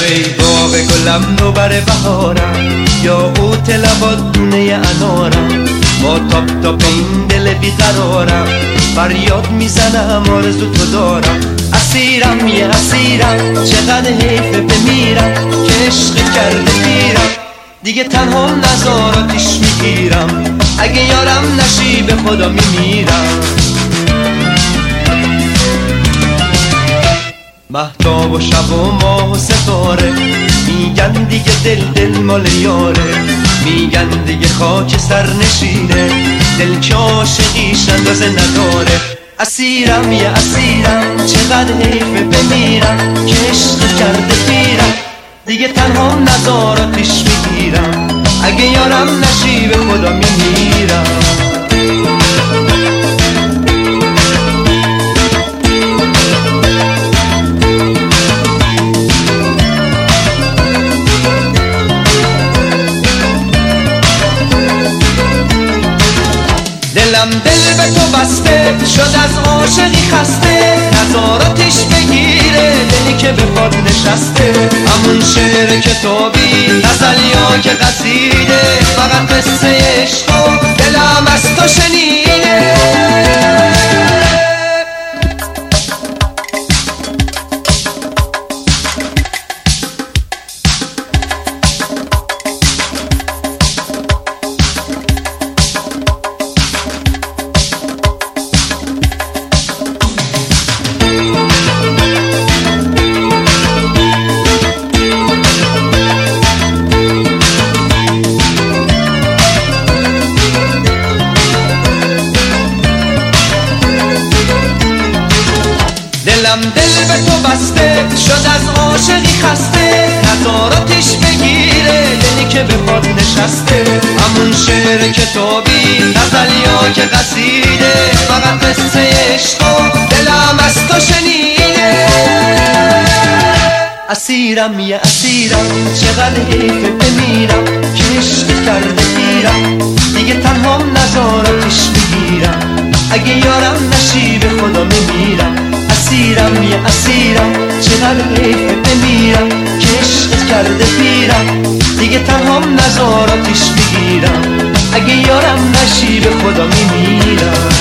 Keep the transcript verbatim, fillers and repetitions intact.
ای باغ گلم نوبر بهارم، یا قوت لبات دونه انارم، با تاپ تاپ این دل بیقرارم فریاد میزنم آرزو تو دارم. اسیرم یه اسیرم، چقدر حیفه بمیرم که عشق کرده پیرم، دیگه تنها نزاراتیش میگیرم، اگه یارم نشی به خدا میمیرم. مهتاب و شب و ماه و ستاره میگن دیگه دل دل مال یاره، میگن دیگه خاک سر نشینه، دل که عاشقیش اندازه نداره. اسیرم یه اسیرم، چقدر حیفه بمیرم که عشق کرده پیرم، دیگه تنها نزاراتیش میگیرم، اگه یارم نشی به خدا میمیرم. دلم دل به تو بسته شد از عاشقی خسته، نظاراتش بگیره دلی که به پاد نشسته. همون شعر کتابی غزل یا که قصیده، فقط قصه عشق و دلم از تو شنیده. دلم دل به تو بسته شد از عاشقی خسته، نظاراتش بگیره دلی که به پاد نشسته. همون شعر کتابی غزل یا که قصیده، فقط قصه عشق و دلم از تو شنیده. اسیرم یه اسیرم، چقدر حیفه بمیرم که عشق کرده پیرم، دیگه تنها نظاراتش میگیرم، اگه یارم نشی به خدا میمیرم. اسیرم یه اسیرم، چقدر حیفه بمیرم که عشق کرده پیرم، دیگه تنها نظاراتش میگیرم، اگه یارم نشی به خدا میمیرم.